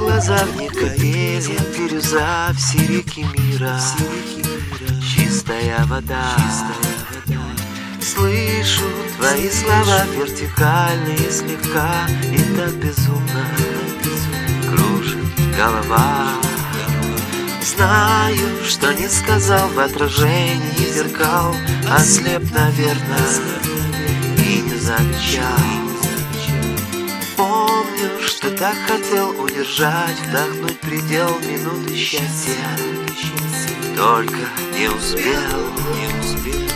глаза в них капели, бирюза, все реки мира, чистая вода. Слышу твои слова вертикальные слегка, и так безумно кружит голова. Знаю, что не сказал в отражении зеркал, ослеп, наверное, и не замечал. Помню, что так хотел удержать, вдохнуть предел минуты счастья, только не успел.